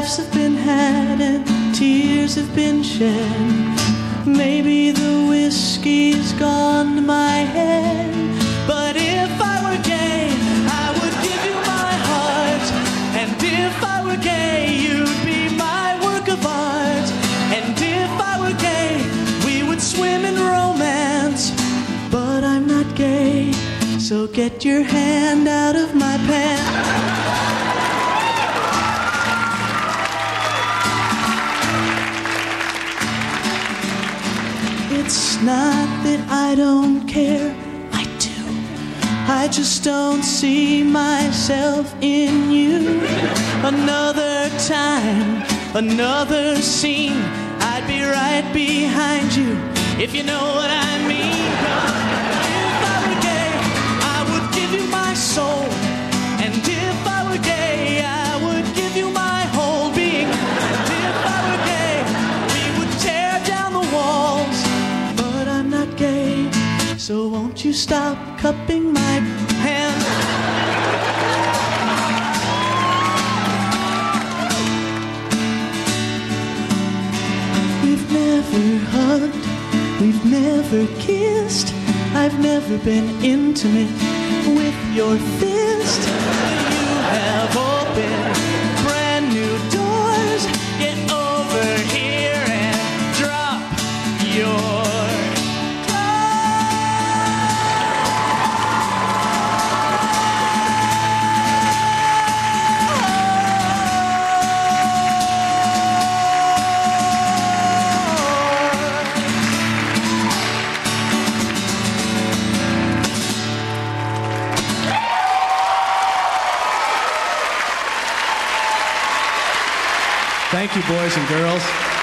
laughs have been had and tears have been shed. Maybe the whiskey's gone to my head. But if I were gay, I would give you my heart. And if I were gay, you'd be my work of art. And if I were gay, we would swim in romance. But I'm not gay, so get your hand out of my pants. It's not that I don't care, I do. I just don't see myself in you. Another time, another scene, I'd be right behind you, if you know what I mean. If I were gay, I would give you my soul. And if I were gay, I would give you my whole being. And if I were gay, we would tear down the walls. But I'm not gay, so won't you stop cupping my hand? We've never hugged, we've never kissed. I've never been intimate with your fist. You have opened brand new doors. Get over here and drop your Thank you, boys and girls.